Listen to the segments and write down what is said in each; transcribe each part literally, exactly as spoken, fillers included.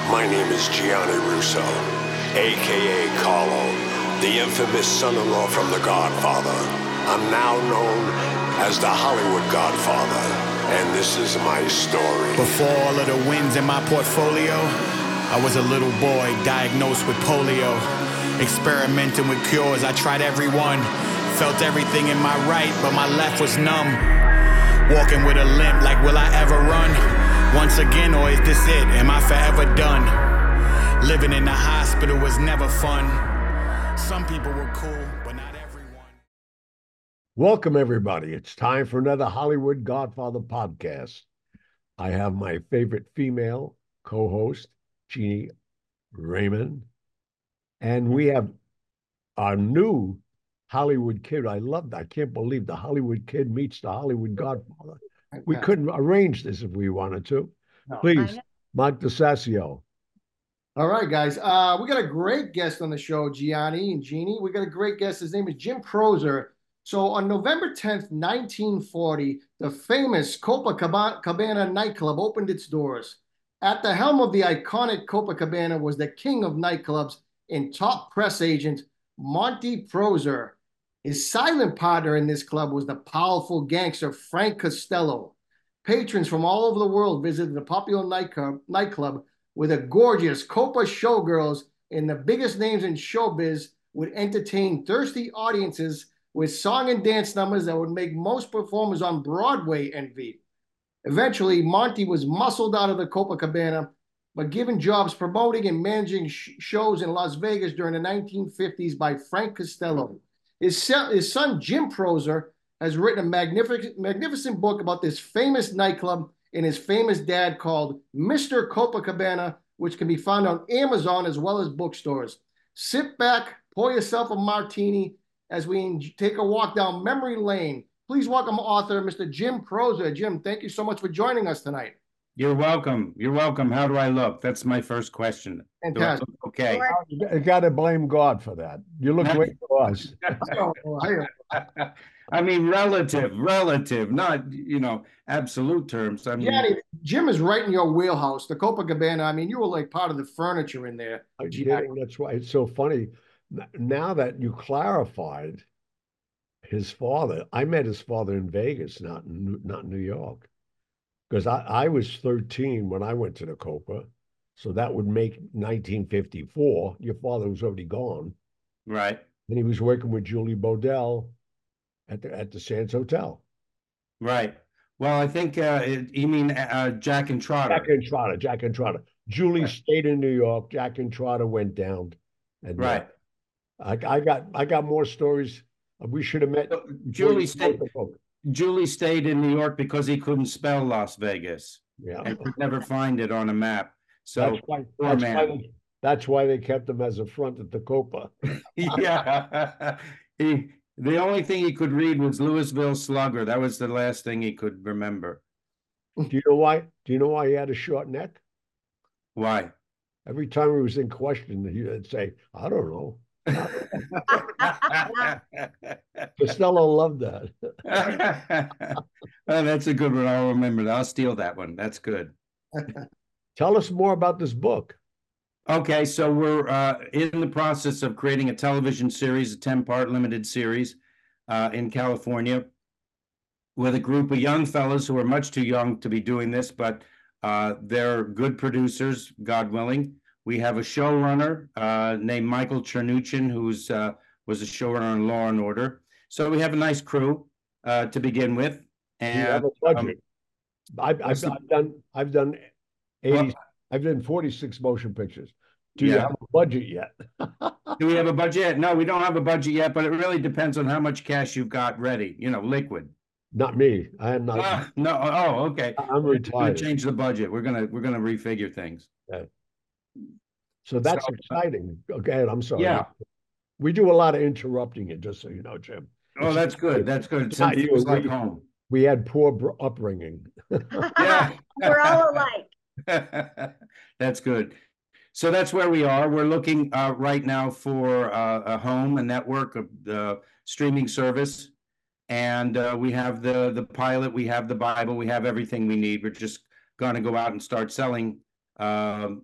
My name is Gianni Russo, a k a. Carlo, the infamous son-in-law from The Godfather. I'm now known as the Hollywood Godfather, and this is my story. Before all of the wins in my portfolio, I was a little boy diagnosed with polio. Experimenting with cures, I tried every one. Felt everything in my right, but my left was numb. Walking with a limp, like will I ever run? Once again, or is this it? Am I forever done? Living in the hospital was never fun. Some people were cool, but not everyone. Welcome, everybody. It's time for another Hollywood Godfather podcast. I have my favorite female co-host, Jeannie Raymond, and we have our new Hollywood Kid. I love that. I can't believe the Hollywood Kid meets the Hollywood Godfather. We couldn't arrange this if we wanted to. No. Please, Mike DeSasio. All right, guys. Uh, we got a great guest on the show, Gianni and Jeannie. We got a great guest. His name is Jim Proser. So on November tenth, nineteen forty, the famous Copacabana nightclub opened its doors. At the helm of the iconic Copacabana was the king of nightclubs and top press agent, Monty Proser. His silent partner in this club was the powerful gangster Frank Costello. Patrons from all over the world visited the popular nightclub, nightclub where the gorgeous Copa showgirls and the biggest names in showbiz would entertain thirsty audiences with song and dance numbers that would make most performers on Broadway envy. Eventually, Monty was muscled out of the Copacabana, but given jobs promoting and managing sh- shows in Las Vegas during the nineteen fifties by Frank Costello. His son, his son, Jim Proser, has written a magnificent, magnificent book about this famous nightclub and his famous dad called Mister Copacabana, which can be found on Amazon as well as bookstores. Sit back, pour yourself a martini as we take a walk down memory lane. Please welcome author Mister Jim Proser. Jim, thank you so much for joining us tonight. You're welcome. You're welcome. How do I look? That's my first question. Fantastic. Okay. You got to blame God for that. You look great to us. I mean, relative, relative, not, you know, absolute terms. I mean, Yeah, Jim is right in your wheelhouse. The Copacabana, I mean, you were like part of the furniture in there. I'm kidding. That's why it's so funny. Now that you clarified his father, I met his father in Vegas, not in, not in New York. Because I, I was thirteen when I went to the Copa. So that would make nineteen fifty-four. Your father was already gone. Right. And he was working with Julie Bodell at the at the Sands Hotel. Right. Well, I think uh, it, you mean uh, Jack and Trotter. Jack and Trotter, Jack and Trotter. Julie right. stayed in New York. Jack and Trotter went down. And right. Uh, I, I got I got more stories. We should have met. So, Julie stayed. Julie stayed in New York because he couldn't spell Las Vegas. Yeah. And could never find it on a map. So that's why, that's why, they, that's why they kept him as a front at the Copa. Yeah. he, the only thing he could read was Louisville Slugger. That was the last thing he could remember. Do you know why? Do you know why he had a short neck? Why? Every time he was in question, he would say, I don't know. Costello loved that. Oh, that's a good one. I'll remember that. I'll steal that one. That's good. Tell us more about this book. Okay, so we're uh, in the process of creating a television series, a ten-part limited series uh, in California with a group of young fellows who are much too young to be doing this, but uh, they're good producers, God willing. We have a showrunner uh, named Michael Chernuchin, who's uh, was a showrunner on Law and Order. So we have a nice crew uh, to begin with. And you have a budget. Um, I've, I've, the, I've done I've done eighty. Well, I've done forty-six motion pictures. Do yeah. you have a budget yet? Do we have a budget yet? No, we don't have a budget yet, but it really depends on how much cash you've got ready. You know, liquid. Not me. I am not. Ah, no. Oh, okay. I'm retired. We're gonna change the budget. We're gonna we're gonna refigure things. Yeah. So that's so, exciting. Okay, I'm sorry. Yeah. We do a lot of interrupting it, just so you know, Jim. Oh, it's, that's good. That's good. It's not you. Like home. We had poor upbringing. Yeah. We're all alike. That's good. So that's where we are. We're looking uh, right now for uh, a home, a network, of the streaming service. And uh, we have the, the pilot, we have the Bible, we have everything we need. We're just going to go out and start selling um,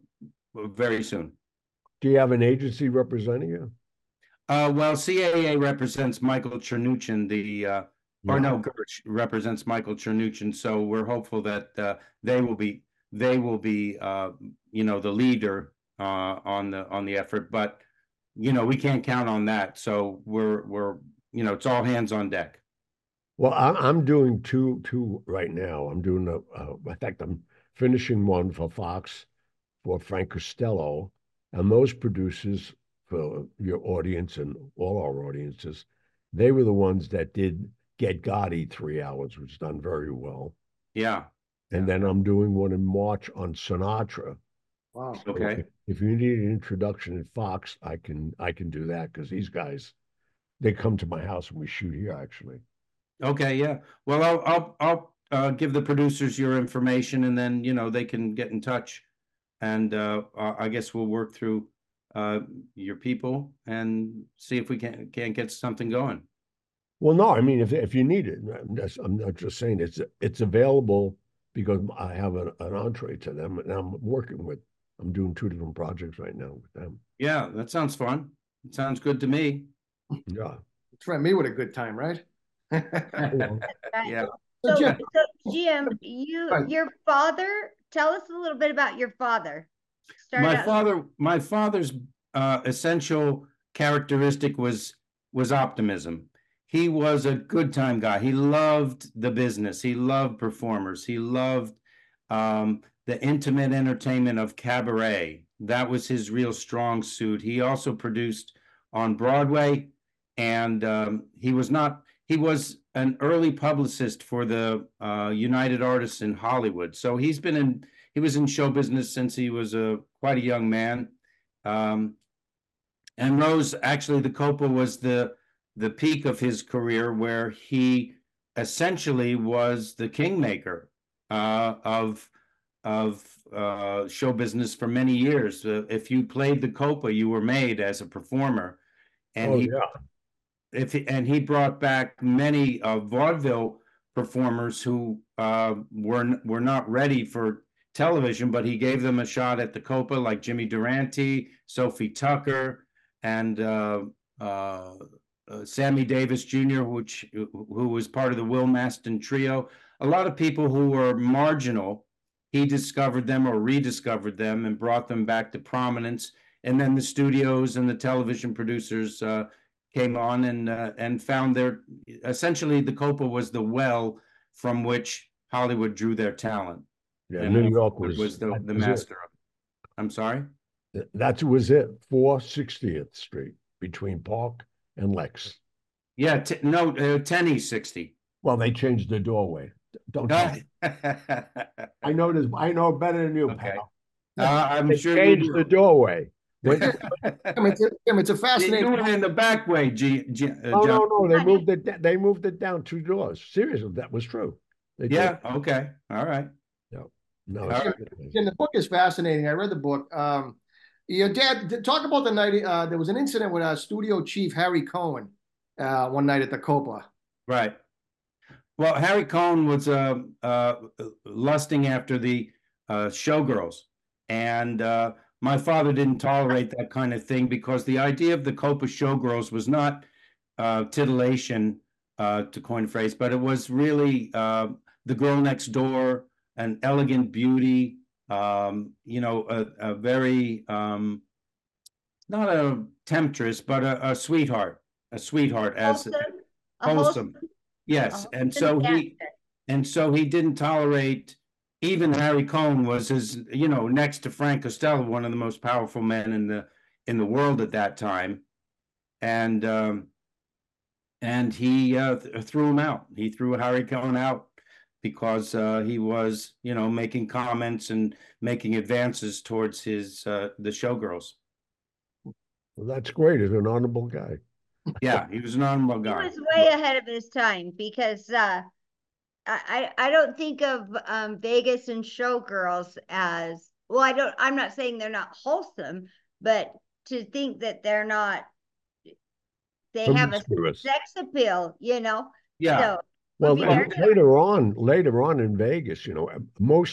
very soon. Do you have an agency representing you? Uh, well, C A A represents Michael Chernuchin, the uh, or Yeah. no, Gertsch represents Michael Chernuchin. So we're hopeful that uh, they will be they will be uh, you know, the leader uh, on the on the effort. But you know, we can't count on that. So we're we're you know, it's all hands on deck. Well, I, I'm doing two two right now. I'm doing a, uh, in fact, I'm finishing one for Fox for Frank Costello, and those producers for your audience and all our audiences, they were the ones that did Get Gotti three hours, which is done very well. Yeah. And Yeah. then I'm doing one in March on Sinatra. Wow. So Okay. if, if you need an introduction at Fox, I can I can do that because these guys, they come to my house and we shoot here actually. Okay, yeah. Well, I'll I'll I'll uh, give the producers your information, and then you know they can get in touch, and uh, I guess we'll work through uh, your people and see if we can can get something going. Well, no, I mean if if you need it, I'm, just, I'm not just saying it's it's available because I have an, an entree to them, and I'm working with. I'm doing two different projects right now with them. Yeah, that sounds fun. It sounds good to me. Yeah. Threaten me with a good time, right? Right. Yeah. So, Jim, so Jim, you, Right. your father, tell us a little bit about your father. Start My out- father, my father's uh, essential characteristic was was optimism. He was a good time guy. He loved the business. He loved performers. He loved um, the intimate entertainment of cabaret. That was his real strong suit. He also produced on Broadway, and um, he was not. He was an early publicist for the uh, United Artists in Hollywood. So he's been in. He was in show business since he was a quite a young man. Um, and Rose, actually, the Copa was the the peak of his career, where he essentially was the kingmaker uh, of of uh, show business for many years. Uh, if you played the Copa, you were made as a performer, and Oh he yeah. if he, and he brought back many uh, vaudeville performers who uh, were were not ready for television, but he gave them a shot at the Copa, like Jimmy Durante, Sophie Tucker, and uh, uh, uh, Sammy Davis Junior, which who was part of the Will Maston Trio. A lot of people who were marginal, he discovered them or rediscovered them and brought them back to prominence. And then the studios and the television producers uh, came on and uh, and found their essentially the Copa was the well from which Hollywood drew their talent. Yeah, And New Will York Ford was, was the, that the was it. master of it. I'm sorry? That was it. four sixtieth Street between Park and Lex. Yeah, t- no, uh, ten East sixty. Well, they changed the doorway. Don't tell me. I know this. I know better than you, Okay. pal. Uh, I'm They sure you changed the do. doorway. When, Tim, it's a, Tim, it's a They fascinating. do it in the back way, G, G, uh, no, John. no, no. They moved it. da- They moved it down two doors. Seriously, that was true. They did. Yeah, okay, all right. No, no. All it's- right. Jim, the book is fascinating. I read the book. Um, your dad, talk about the night. Uh, there was an incident with our studio chief, Harry Cohen, uh, one night at the Copa. Right. Well, Harry Cohn was uh, uh, lusting after the uh, showgirls, and uh, my father didn't tolerate that kind of thing because the idea of the Copa showgirls was not uh, titillation, uh, to coin a phrase, but it was really uh, the girl next door, an elegant beauty, um, you know, a, a very um, not a temptress, but a, a sweetheart, a sweetheart as Wholesome, a wholesome. wholesome- Yes, a and so wholesome he dancer. and so he didn't tolerate. Even Harry Cohn was his, you know, next to Frank Costello, one of the most powerful men in the in the world at that time, and um, and he uh, th- threw him out. He threw Harry Cohn out because uh, he was, you know, making comments and making advances towards his uh, the showgirls. Well, that's great. He's an honorable guy. Yeah, he was an honorable He guy. was way ahead of his time because uh, I, I I don't think of um, Vegas and showgirls as well. I don't. I'm not saying they're not wholesome, but to think that they're not, they have a Promiscuous. sex appeal, you know. Yeah. So Well, would be and very- later on, later on in Vegas, you know, most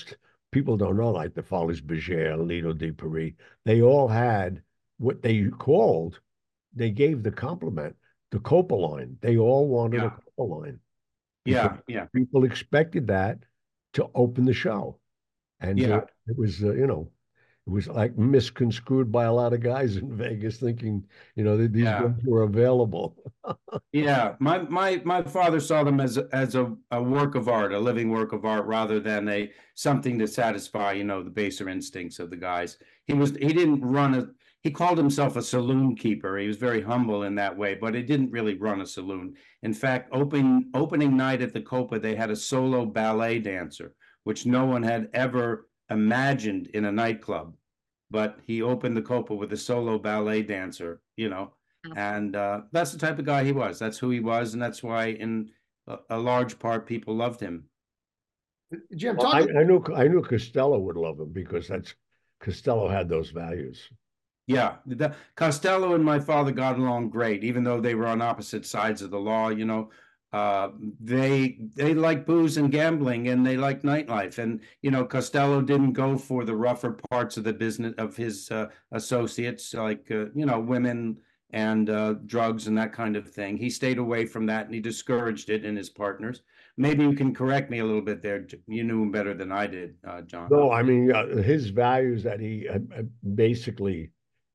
people don't know, like the Folies Bergère, Lido Di Paris, they all had what they called, they gave the compliment, the Copa line. They all wanted Yeah. a Copa line because Yeah, yeah, people expected that to open the show. And uh, yeah. it was, uh, you know, it was like misconstrued by a lot of guys in Vegas thinking, you know, that these Yeah. guys were available. Yeah, my my my father saw them as a, as a, a work of art, a living work of art, rather than a something to satisfy, you know, the baser instincts of the guys. He was he didn't run a he called himself a saloon keeper. He was very humble in that way, but he didn't really run a saloon. In fact, opening opening night at the Copa, they had a solo ballet dancer, which no one had ever imagined in a nightclub. But he opened the Copa with a solo ballet dancer, you know, and uh, that's the type of guy he was. That's who he was, and that's why, in a, a large part, people loved him. Jim, Well, talk. I, I knew I knew Costello would love him because that's Costello had those values. Yeah, the, Costello and my father got along great, even though they were on opposite sides of the law. You know, uh, they they like booze and gambling, and they like nightlife. And you know, Costello didn't go for the rougher parts of the business of his uh, associates, like uh, you know, women and uh, drugs and that kind of thing. He stayed away from that, and he discouraged it in his partners. Maybe you can correct me a little bit there. You knew him better than I did, uh, John. No, I mean uh, his values that he uh, uh, basically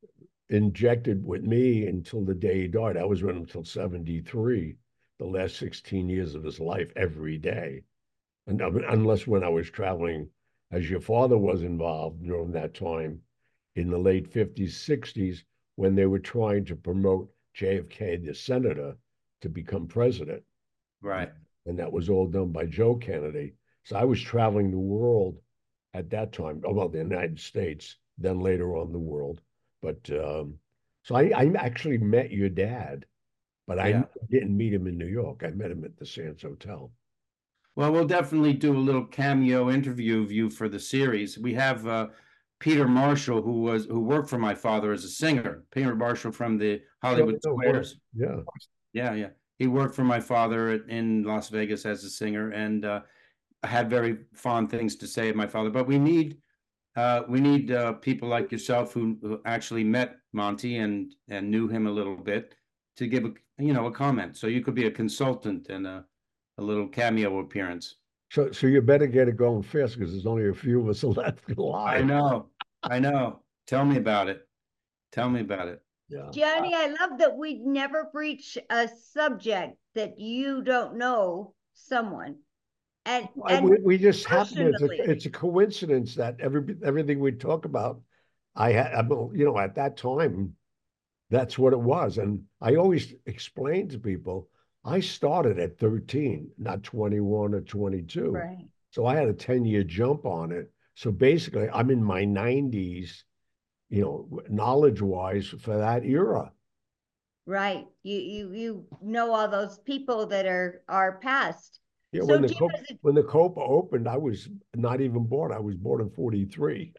injected with me until the day he died. I was with him until seventy-three, the last sixteen years of his life, every day. And I mean, unless when I was traveling, as your father was involved during that time in the late fifties, sixties, when they were trying to promote J F K, the senator, to become president. Right. And that was all done by Joe Kennedy. So I was traveling the world at that time, well, the United States, then later on the world. But um, so I, I actually met your dad, but I Yeah. didn't meet him in New York. I met him at the Sands Hotel. Well, we'll definitely do a little cameo interview of you for the series. We have uh, Peter Marshall, who was who worked for my father as a singer. Peter Marshall from the Hollywood Oh, Squares. yeah. Yeah, yeah. He worked for my father in Las Vegas as a singer, and uh, had very fond things to say of my father. But we need uh, we need uh, people like yourself who, who actually met Monty and and knew him a little bit to give a you know a comment. So you could be a consultant and a a little cameo appearance. So, so you better get it going fast because there's only a few of us left alive. I know, I know. Tell me about it. Tell me about it. Yeah. Johnny, I love that we never breach a subject that you don't know someone. And, and we, we just happen. It's a, personally- it's a coincidence that every everything we talk about, I had, you know, at that time, that's what it was. And I always explain to people, I started at thirteen, not twenty-one or twenty-two. Right. So I had a ten year jump on it. So basically, I'm in my nineties, you know, knowledge wise for that era. Right. You you you know all those people that are are past. Yeah, So when the Jim, Copa, is it- when the Copa opened, I was not even born. I was born in forty-three.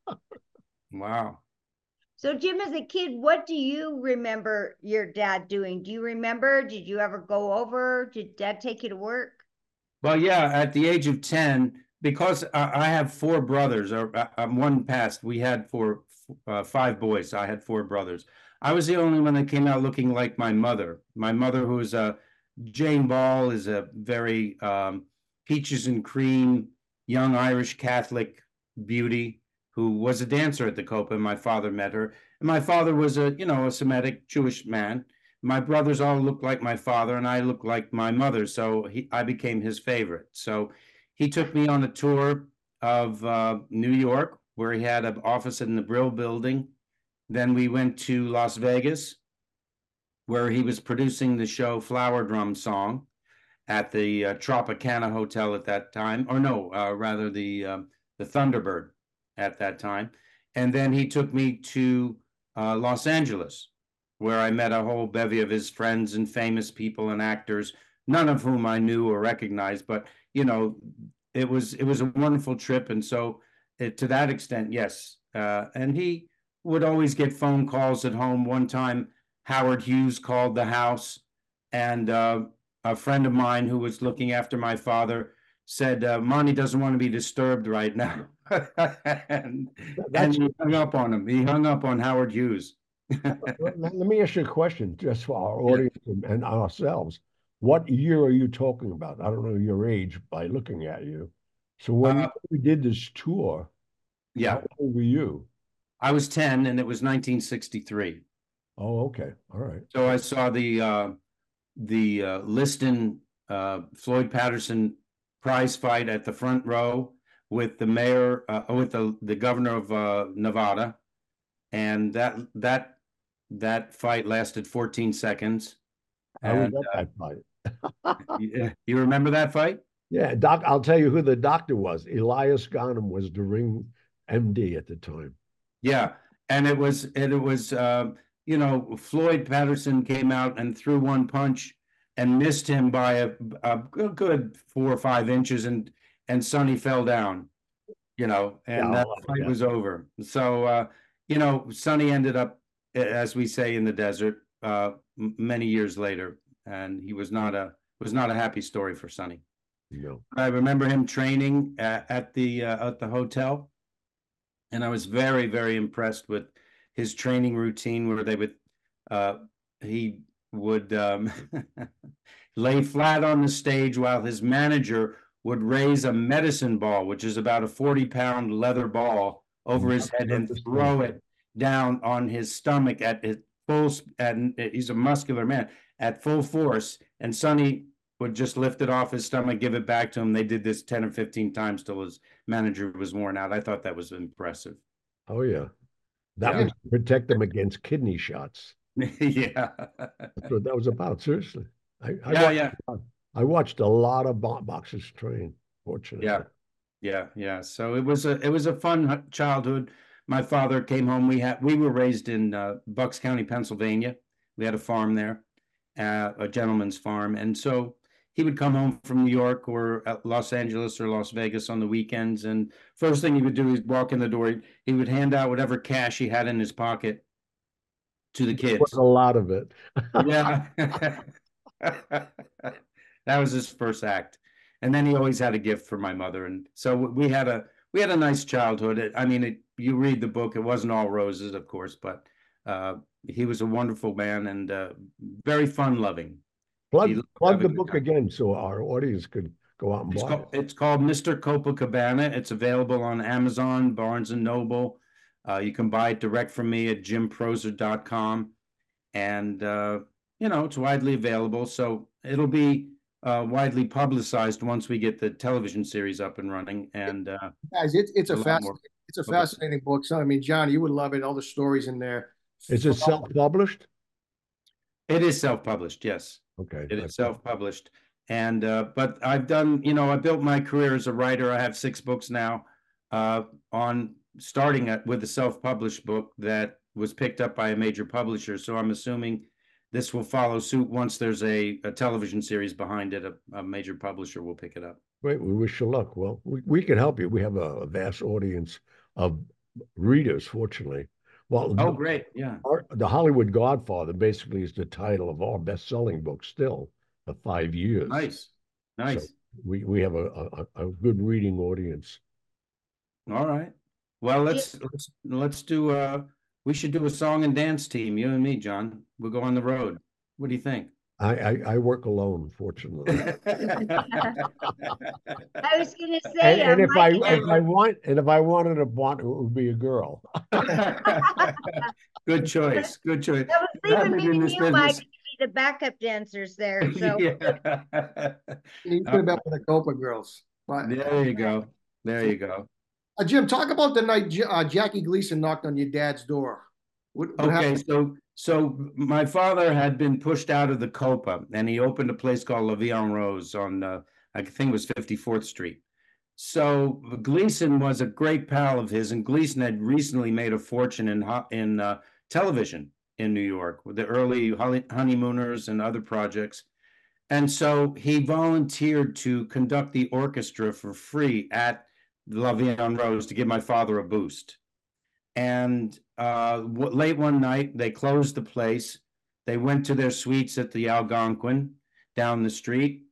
Wow. So Jim, as a kid, what do you remember your dad doing? Do you remember? Did you ever go over? Did dad take you to work? Well, yeah, at the age of ten, because I, I have four brothers, or uh, I'm one past, we had four, uh, five boys. I had four brothers. I was the only one that came out looking like my mother. My mother, who is a Jane Ball, is a very um, peaches and cream, young Irish Catholic beauty who was a dancer at the Copa, and my father met her. And my father was a, you know, a Semitic Jewish man. My brothers all looked like my father, and I looked like my mother, so he, I became his favorite. So he took me on a tour of uh, New York, where he had an office in the Brill Building. Then we went to Las Vegas, where he was producing the show Flower Drum Song at the uh, Tropicana Hotel at that time, or no, uh, rather the uh, the Thunderbird at that time. And then he took me to uh, Los Angeles, where I met a whole bevy of his friends and famous people and actors, none of whom I knew or recognized, but you know, it was it was a wonderful trip. And so it, to that extent, yes. Uh, and he would always get phone calls at home. One time, Howard Hughes called the house, and uh, a friend of mine who was looking after my father said, uh, Monty doesn't want to be disturbed right now. and, That's, and he hung up on him. He hung up on Howard Hughes. let let me ask you a question just for our Yeah. audience and, and ourselves. What year are you talking about? I don't know your age by looking at you. So when Uh, we did this tour, Yeah, how old were you? I was ten and it was nineteen sixty-three. Oh, okay. All right. So I saw the uh, the uh, Liston uh, Floyd Patterson prize fight at the front row with the mayor, uh, with the the governor of uh, Nevada, and that that that fight lasted fourteen seconds. I was And at that fight. you, you remember that fight? Yeah, doc, I'll tell you who the doctor was. Elias Ghanem was the ring M D at the time. Yeah, and it was and it was uh, you know, Floyd Patterson came out and threw one punch and missed him by a, a good four or five inches, and and Sonny fell down, you know, and Yeah, that oh, fight yeah. was over. So uh, you know, Sonny ended up, as we say in the desert, uh, many years later, and he was not a was not a happy story for Sonny. No. I remember him training at, at the uh, at the hotel, and I was very, very impressed with his training routine, where they would uh, he would um, lay flat on the stage while his manager would raise a medicine ball, which is about a forty pound leather ball, over his head and throw it down on his stomach at his full, and he's a muscular man, at full force, and Sonny would just lift it off his stomach, give it back to him. They did this ten or fifteen times till his manager was worn out. I thought that was impressive. Oh, yeah. That Yeah. was to protect them against kidney shots. Yeah. That's what that was about, seriously. I, I, Yeah, watched, yeah. I watched a lot of bo- boxers train, fortunately. Yeah. Yeah, yeah. So it was a it was a fun childhood. My father came home. We had we were raised in uh, Bucks County, Pennsylvania. We had a farm there, uh, a gentleman's farm, and so he would come home from New York or Los Angeles or Las Vegas on the weekends, and first thing he would do is walk in the door. He would hand out whatever cash he had in his pocket to the There was kids. a lot of it. Yeah. That was his first act. And then he always had a gift for my mother. And so we had a we had a nice childhood. It, I mean, it, you read the book, it wasn't all roses, of course, but uh, he was a wonderful man and uh, very fun loving. Plug, He plug the loved book guy. again so our audience could go out and It's buy called, it. it's called Mister Copacabana. It's available on Amazon, Barnes and Noble. Uh, you can buy it direct from me at jim proser dot com. And, uh, you know, it's widely available. So it'll be uh, widely publicized once we get the television series up and running. And uh, Guys, it's it's a, a lot fasc- more it's a publicity. fascinating book. So I mean, John, you would love it. All the stories in there. Is it self-published? It is self-published, yes. Okay. It is self-published. And, uh, but I've done, you know, I built my career as a writer. I have six books now uh, on starting at, with a self-published book that was picked up by a major publisher. So I'm assuming this will follow suit once there's a, a television series behind it. A, a major publisher will pick it up. Great. We wish you luck. Well, we, we can help you. We have a, a vast audience of readers, fortunately. Well, Oh, great. Yeah. our, The Hollywood Godfather basically is the title of our best-selling book still, the five years. Nice. Nice. So we, we have a, a, a good reading audience. All right. Well, let's let's let's do uh we should do a song and dance team, you and me, John. We'll go on the road. What do you think? I, I, I work alone, fortunately. I was gonna say, And, uh, and if I Mike and if I want and if I wanted a bond, it would be a girl. Good choice. Good choice. I was Glad leaving we're me in and this you, Mike, business. to be the backup dancers there. So Yeah. You could have been with the Copa girls. But There you go. There you go. uh, Jim, talk about the night J- uh, Jackie Gleason knocked on your dad's door. What, what Okay, happened? so so my father had been pushed out of the Copa, and he opened a place called La Vie en Rose on uh, I think it was fifty-fourth Street. So Gleason was a great pal of his, and Gleason had recently made a fortune in ho- in uh, television in New York with the early Holly- Honeymooners and other projects. And so he volunteered to conduct the orchestra for free at La Vie en Rose to give my father a boost. And uh, w- late one night, they closed the place. They went to their suites at the Algonquin down the street.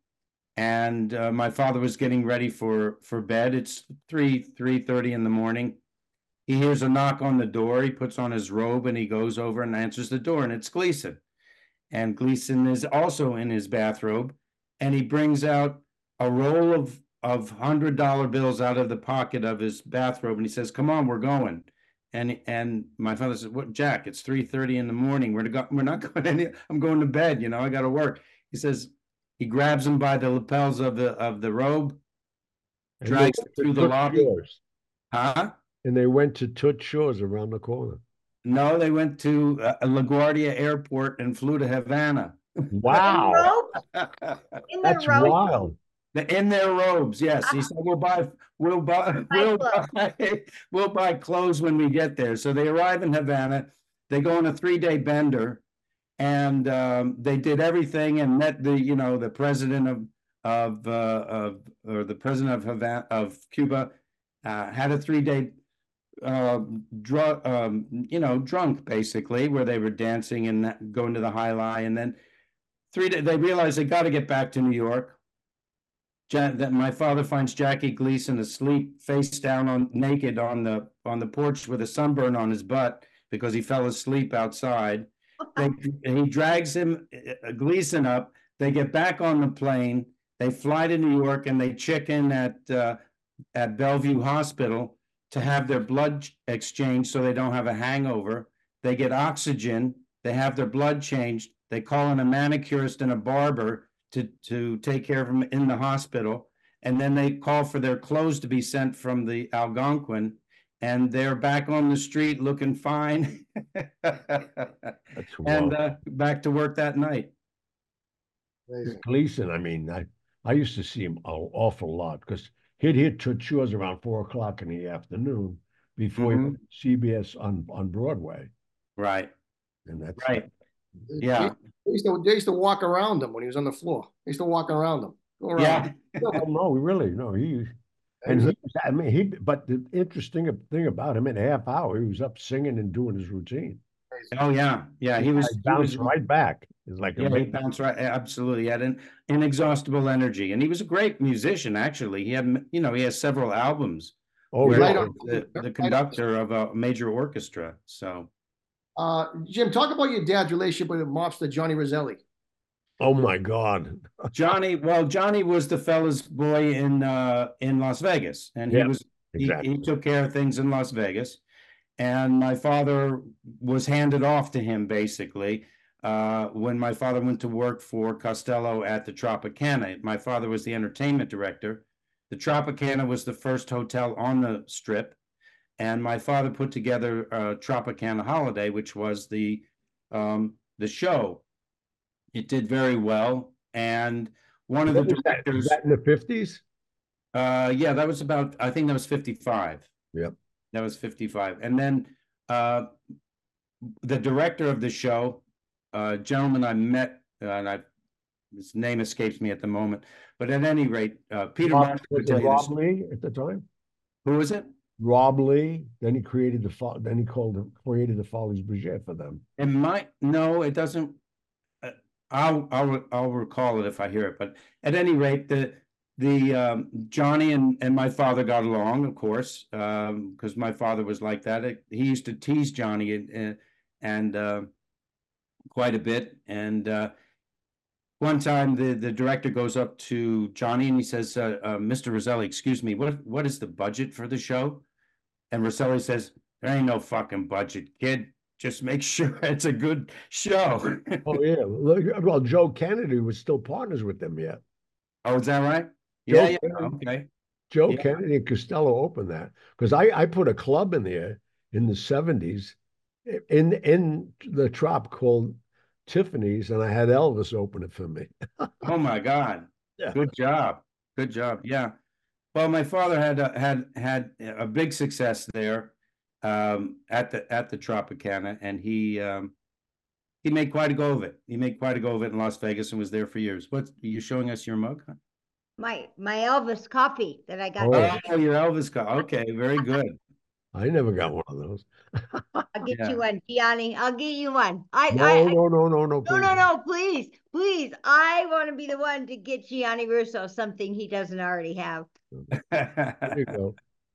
And uh, my father was getting ready for for bed. It's three three thirty in the morning. He hears a knock on the door. He puts on his robe and he goes over and answers the door, and it's Gleason. And Gleason is also in his bathrobe, and he brings out a roll of of hundred dollar bills out of the pocket of his bathrobe, and he says, "Come on, we're going." And and my father says, "What, Jack? It's three thirty in the morning. We're to go, we're not going any. I'm going to bed. You know, I got to work." He says he grabs him by the lapels of the of the robe, And drags they him through the took lobby. yours. Huh? And they went to Toots Shores around the corner. No, they went to uh, LaGuardia Airport and flew to Havana. Wow. Robes? In their That's robes? wild. In their robes, yes. He said, "We'll buy, we'll buy, we'll clothes. buy, we'll buy clothes when we get there." So they arrive in Havana. They go on a three-day bender, and um, they did everything and met the, you know, the president of of uh, of or the president of Havana of Cuba. Uh, had a three-day uh, drug, um, you know, drunk basically, where they were dancing and going to the High Lie, and then three. They realized they got to get back to New York. That my father finds Jackie Gleason asleep, face down on naked on the on the porch with a sunburn on his butt because he fell asleep outside. They, he drags him uh, Gleason up. They get back on the plane. They fly to New York and they check in at uh, at Bellevue Hospital to have their blood exchanged so they don't have a hangover. They get oxygen. They have their blood changed. They call in a manicurist and a barber to to take care of them in the hospital, and then they call for their clothes to be sent from the Algonquin, and they're back on the street looking fine. That's and wild. uh, back to work that night. Gleason, I mean, I, I used to see him an awful lot because he'd hit Toots Shores around four o'clock in the afternoon before Mhm. he went to C B S on, on Broadway. Right, And that's right. Yeah, They used to they used to walk around him when he was on the floor. They used to walk around him. Go around. yeah. him. no, no, really, no. He and he, I mean, he. But the interesting thing about him, in a half hour, he was up singing and doing his routine. Oh yeah, yeah. He was, I he bounced was right back. It's like Yeah, he amazing. bounced right. Absolutely, he had an inexhaustible energy, and he was a great musician. Actually, he had, you know, he has several albums. Oh, where yeah. Right he on. was the, the conductor of a major orchestra. So, Uh, Jim, talk about your dad's relationship with mobster Johnny Roselli. Oh my God. Johnny, well, Johnny was the fella's boy in uh, in Las Vegas, and he Yeah, was he, exactly. he took care of things in Las Vegas, and my father was handed off to him basically. Uh, when my father went to work for Costello at the Tropicana, my father was the entertainment director. The Tropicana was the first hotel on the Strip, and my father put together uh, Tropicana Holiday, which was the um, the show. It did very well, and one of the What was that? Was directors, that in the fifties? uh, yeah, that was about, I think that was fifty-five. Yep. That was fifty-five, and then uh, the director of the show, uh, gentleman I met, uh, and I his name escapes me at the moment, but at any rate, uh, Peter Rob, Martin was could it tell you Rob this. Lee at the time? Who was it? Rob Lee. Then he created the fo- then he called it, created the Folies Bergère for them. It might, no, it doesn't. Uh, I'll I'll I'll recall it if I hear it. But at any rate, the the um, Johnny and and my father got along, of course, um, because my father was like that. It, he used to tease Johnny and and uh, quite a bit. And uh, one time, the the director goes up to Johnny and he says, uh, uh, "Mister Roselli, excuse me, what what is the budget for the show?" And Roselli says, "There ain't no fucking budget, kid. Just make sure it's a good show." Oh yeah. Look, well, Joe Kennedy was still partners with them yet. Oh, is that right? Joe Yeah, yeah. Kennedy, Okay. Joe Yeah. Kennedy and Costello opened that because I I put a club in there in the seventies in in the Trop called Tiffany's, and I had Elvis open it for me. Oh my God. Yeah. Good job. Good job. Yeah. Well, my father had a, had had a big success there um, at the at the Tropicana, and he um, he made quite a go of it. He made quite a go of it in Las Vegas and was there for years. What, are you showing us your mug? Huh? My my Elvis coffee that I got Oh. today. Oh, your Elvis co- Okay, very good. I never got one of those. I'll get Yeah. you one, Gianni. I'll get you one. I, I, No, I no, no, no, no, no, please. no, no, please, please. I want to be the one to get Gianni Russo something he doesn't already have. There you go.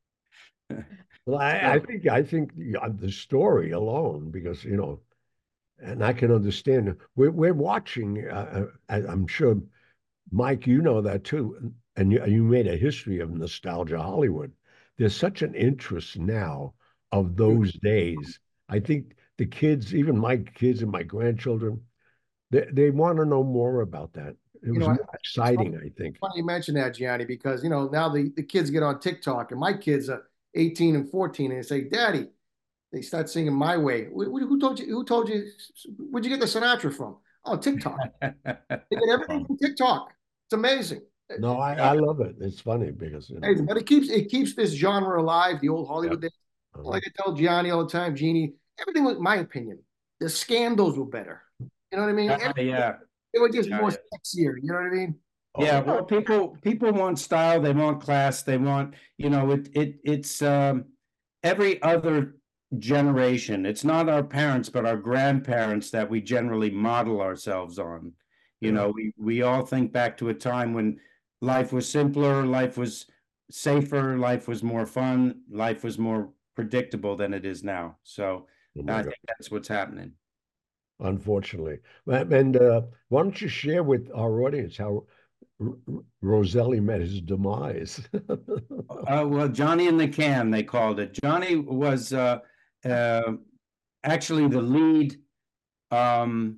Well, I, I So, think I think the, uh, the story alone, because you know, and I can understand. We're we're watching. Uh, uh, I'm sure, Mike, you know that too, and you you made a history of nostalgia Hollywood. There's such an interest now of those days. I think the kids, even my kids and my grandchildren, they they want to know more about that. It You was know, I- more it's funny, exciting, I think. funny you mention that, Gianni, because you know now the, the kids get on TikTok, and my kids are eighteen and fourteen, and they say, "Daddy," they start singing "My Way." Who, who told you? Who told you? Where'd you get the Sinatra from? Oh, TikTok. They get everything Um, from TikTok. It's amazing. no, I, I love it. It's funny because you know, Amazing. But it keeps it keeps this genre alive. The old yeah. Hollywood days. Uh-huh. Like I tell Gianni all the time, Jeannie, everything was my opinion. The scandals were better. You know what I mean? uh, Everything, yeah. they were just Yeah, more yeah. sexier. You know what I mean? Yeah, Oh, well, people people want style, they want class, they want, you know, it it it's um every other generation. It's not our parents, but our grandparents that we generally model ourselves on. You yeah. know, we we all think back to a time when life was simpler, life was safer, life was more fun, life was more predictable than it is now. So Oh I my God. think that's what's happening. Unfortunately. And and, uh, why don't you share with our audience how R R Roselli met his demise? Uh, well, Johnny in the Can, they called it. Johnny was uh, uh, actually the lead um,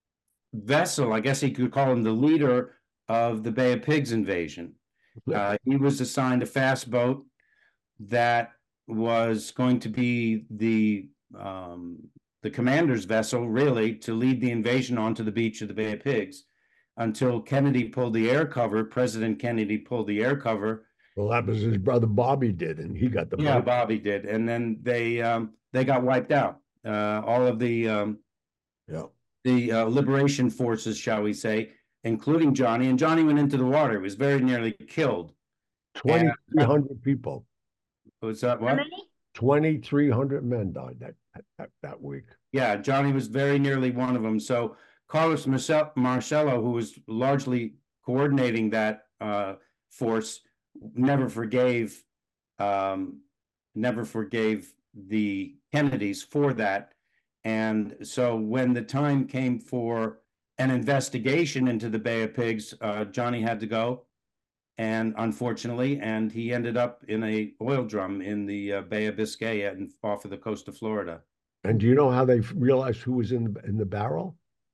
vessel, I guess he could call him the leader of the Bay of Pigs invasion. Uh, he was assigned a fast boat that was going to be the um, the commander's vessel, really, to lead the invasion onto the beach of the Bay of Pigs until Kennedy pulled the air cover. President Kennedy pulled the air cover. Well, that was his brother Bobby did, and he got the Yeah, boat. Bobby did, and then they um, they got wiped out. Uh, all of the um, Yeah. the uh, liberation forces, shall we say, including Johnny. And Johnny went into the water. He was very nearly killed. And twenty-three uh, hundred people, was that How what? many? twenty-three hundred men died that, that, that week. Yeah, Johnny was very nearly one of them. So Carlos Marcel- Marcello, who was largely coordinating that uh, force, never forgave, um, never forgave the Kennedys for that. And so when the time came for an investigation into the Bay of Pigs, uh, Johnny had to go, and unfortunately, and he ended up in a oil drum in the uh, Bay of Biscay and off of the coast of Florida. And do you know how they realized who was in the, in the barrel?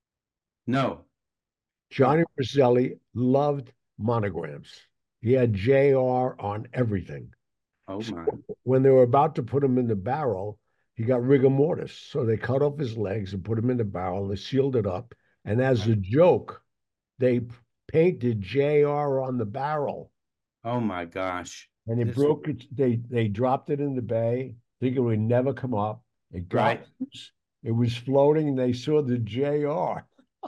No. Johnny Roselli loved monograms. He had J R on everything. Oh So my. when they were about to put him in the barrel, he got rigor mortis. So they cut off his legs and put him in the barrel. They sealed it up. And as a joke, they painted J R on the barrel. Oh my gosh. And it This, broke it. They they dropped it in the bay, thinking it would never come up. It got right. loose. It was floating, and they saw the J R.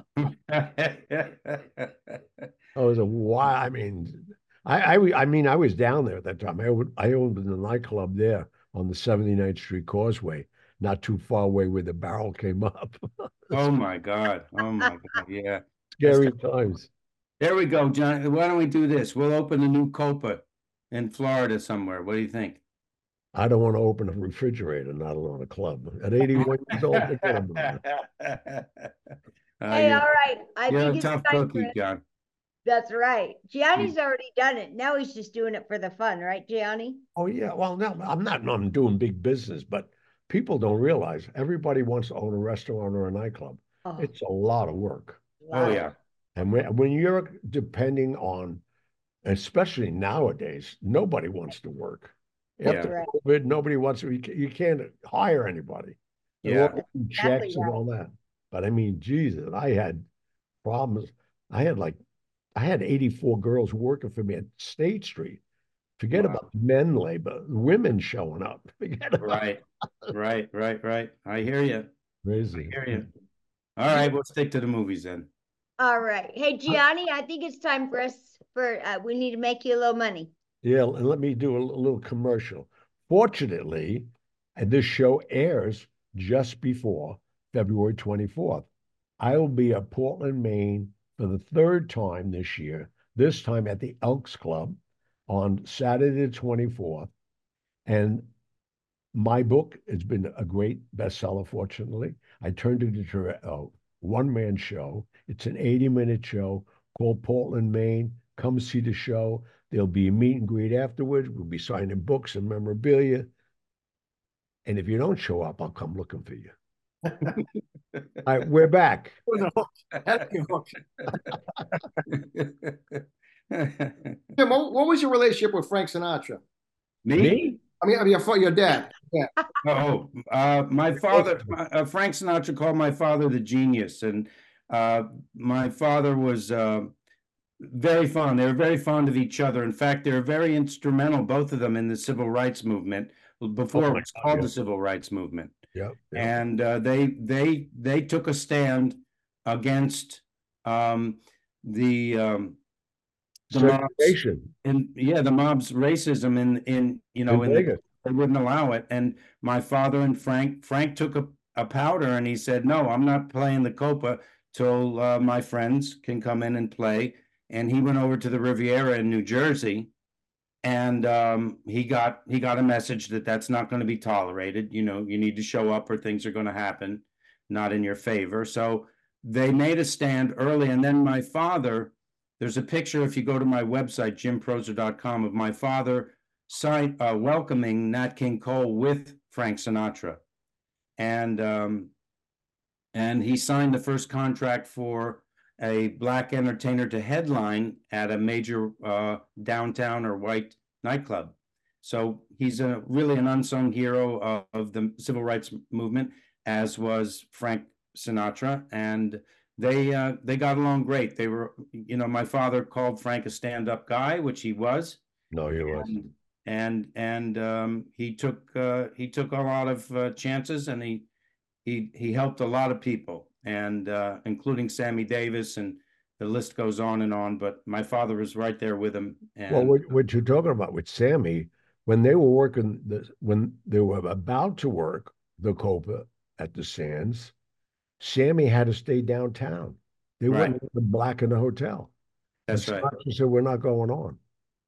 It was a wild. I mean, I, I I mean, I was down there at that time. I would I owned the nightclub there on the seventy-ninth Street Causeway, not too far away where the barrel came up. Oh my God. Oh my God. Yeah. Scary times. There we go, John. Why don't we do this? We'll open a new Copa in Florida somewhere. What do you think? I don't want to open a refrigerator, not alone a club. At eighty-one years old, forget about it. Uh, Hey, you're, all right. I you're think a it's tough time for cookie, it. John. That's right. Gianni's already done it. Now he's just doing it for the fun, right, Gianni? Oh yeah. Well, no, I'm not. I'm doing big business, but people don't realize everybody wants to own a restaurant or a nightclub. Oh, It's a lot of work, Oh wow. yeah. and when when you're depending on, especially nowadays, nobody wants to work. Yeah. After Right. COVID, nobody wants to. You ca- you can't hire anybody. They're Yeah. all writing Exactly checks and right. all that. But I mean, Jesus, I had problems. I had like, I had eighty-four girls working for me at State Street. Forget Wow. about men labor, women showing up. Forget about Right. Right. Right. Right. I hear you. I crazy. hear you. All right. We'll stick to the movies then. All right. Hey, Gianni, I think it's time for us for uh, we need to make you a little money. Yeah, and let me do a little commercial. Fortunately, And this show airs just before February twenty-fourth. I will be at Portland, Maine for the third time this year, this time at the Elks Club on Saturday the twenty-fourth. And my book has been a great bestseller, fortunately. I turned it into a one-man show. It's an eighty-minute show called Portland, Maine. Come see the show. There'll be a meet and greet afterwards. We'll be signing books and memorabilia. And if you don't show up, I'll come looking for you. All right, we're back. Jim, what, what was your relationship with Frank Sinatra? Me? Me? I mean, I mean, your, your dad. Yeah. Oh, uh, my father, uh, Frank Sinatra called my father the genius, and uh, my father was uh, very fond. They were very fond of each other. In fact, they were very instrumental, both of them, in the civil rights movement before Oh it my was God, called yeah. the civil rights movement. Yeah. yeah. And uh, they they they took a stand against um, the um, the mobs Segregation. and yeah the mob's racism in in you know In in the, Vegas. they wouldn't allow it. And my father and Frank Frank took a, a powder and he said, no, I'm not playing the Copa till uh, my friends can come in and play. And he went over to the Riviera in New Jersey, and um, he got he got a message that that's not going to be tolerated. You know, you need to show up or things are going to happen not in your favor. So they made a stand early. And then my father, there's a picture, if you go to my website, jim proser dot com, of my father sign, uh, welcoming Nat King Cole with Frank Sinatra. And um, and he signed the first contract for a black entertainer to headline at a major uh, downtown or white nightclub. So he's a really an unsung hero of, of the civil rights movement, as was Frank Sinatra. And they uh, they got along great. They were, you know, my father called Frank a stand-up guy, which he was. No, he was. And and, and um, he took uh, he took a lot of uh, chances, and he he he helped a lot of people, and uh, including Sammy Davis, and the list goes on and on. But my father was right there with him. And Well, what, what you're talking about with Sammy, when they were working, the, when they were about to work the Copa at the Sands, Sammy had to stay downtown. They Right. wouldn't let them black in the hotel. That's and right. Sinatra said, we're not going on.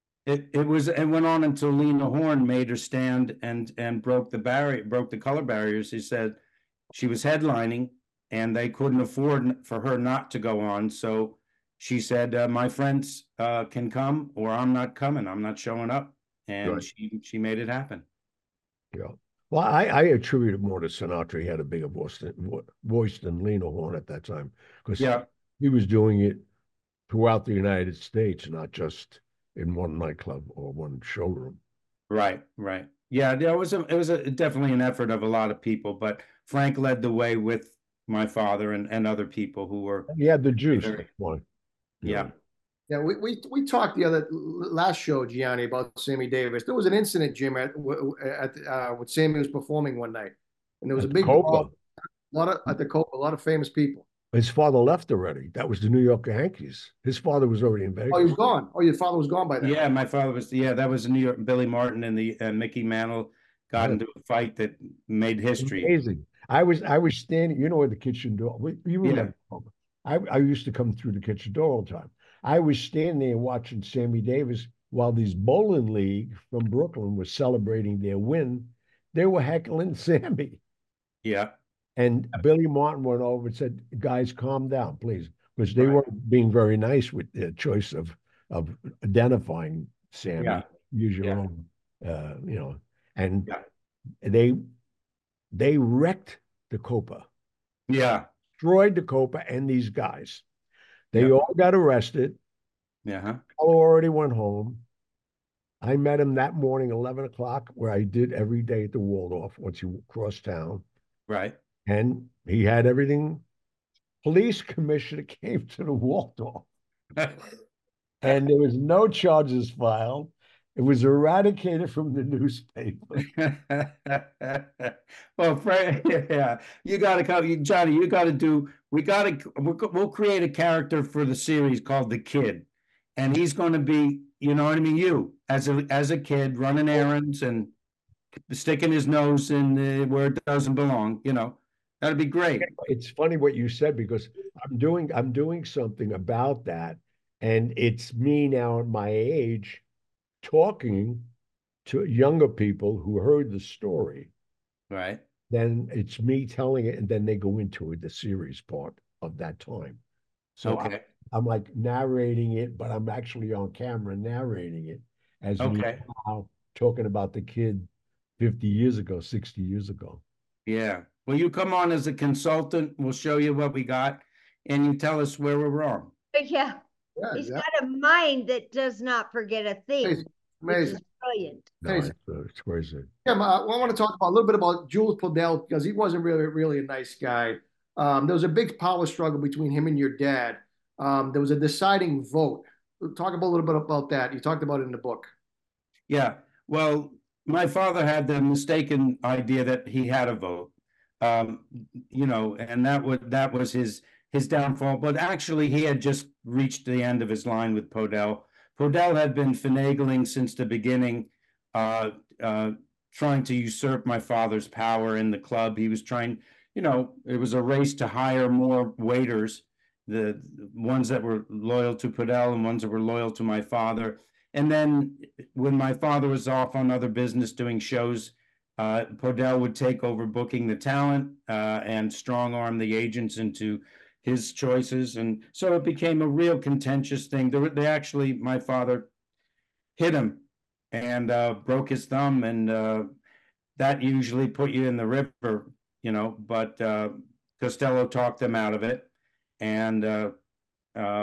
It it was it went on until Lena Horne made her stand and and broke the barrier, broke the color barriers. He said she was headlining, and they couldn't afford for her not to go on. So she said, uh, "My friends uh, can come, or I'm not coming. I'm not showing up." And Right. she she made it happen. Yeah. Well, I, I attribute it more to Sinatra. He had a bigger voice than, voice than Lena Horne at that time, because Yeah. he was doing it throughout the United States, not just in one nightclub or one showroom. Right, right. Yeah, there was a it was a definitely an effort of a lot of people, but Frank led the way with my father and, and other people who were He had the juice. Very- That's why. yeah. Yeah, we, we we talked the other last show, Gianni, about Sammy Davis. There was an incident, Jim, at at uh, when Sammy was performing one night, and there was At a the big Copa. brawl, a lot of at the Copa, a lot of famous people. His father left already. That was the New York Yankees. His father was already in Vegas. Oh, he was gone. Oh, your father was gone by then. Yeah, my father was yeah, that was New York. Billy Martin and the uh, Mickey Mantle got Yeah. into a fight that made history. Amazing. I was I was standing, you know where the kitchen door, we- you Yeah. remember. I, I used to come through the kitchen door all the time. I was standing there watching Sammy Davis while these bowling league from Brooklyn was celebrating their win. They were heckling Sammy. Yeah, And Billy Martin went over and said, guys, calm down, please. Because they Right. weren't being very nice with their choice of of identifying Sammy. Yeah. Use your Yeah. own, uh, you know. And Yeah. they they wrecked the Copa, yeah, destroyed the Copa and these guys. They Yeah. all got arrested. yeah, huh? All already went home. I met him that morning, eleven o'clock, where I did every day at the Waldorf once you cross town. Right. And he had everything. Police commissioner came to the Waldorf, and there was no charges filed. It was eradicated from the newspaper. Well, Frank, yeah, you got to come, you, Johnny. You got to do. We got to. We'll, we'll create a character for the series called the Kid, and he's going to be, you know what I mean. You as a as a kid running errands and sticking his nose in uh, where it doesn't belong. You know, that'd be great. It's funny what you said because I'm doing I'm doing something about that, and it's me now at my age talking to younger people who heard the story. Right. Then it's me telling it, and then they go into it, the series part of that time. So Okay. I'm, I'm like narrating it, but I'm actually on camera narrating it as me Okay. now talking about the kid fifty years ago, sixty years ago. Yeah. Well, you come on as a consultant. We'll show you what we got, and you tell us where we're wrong. But yeah, Yeah, he's yeah. got a mind that does not forget a thing, Amazing. which Amazing. is brilliant. No, Amazing. it's, uh, it's crazy. Yeah, I want to talk about a little bit about Jules Podell because he wasn't really, really a nice guy. Um, there was a big power struggle between him and your dad. Um, there was a deciding vote. Talk about a little bit about that. You talked about it in the book. Yeah. Well, my father had the mistaken idea that he had a vote. Um, you know, and that would that was his his downfall. But actually, he had just reached the end of his line with Podell. Podell had been finagling since the beginning, uh, uh, trying to usurp my father's power in the club. He was trying, you know, it was a race to hire more waiters, the ones that were loyal to Podell and ones that were loyal to my father. And then when my father was off on other business doing shows, uh, Podell would take over booking the talent uh, and strong arm the agents into his choices. And so it became a real contentious thing. They, they actually, my father hit him and uh, broke his thumb. And uh, that usually put you in the river, you know, but uh, Costello talked them out of it. And uh, uh,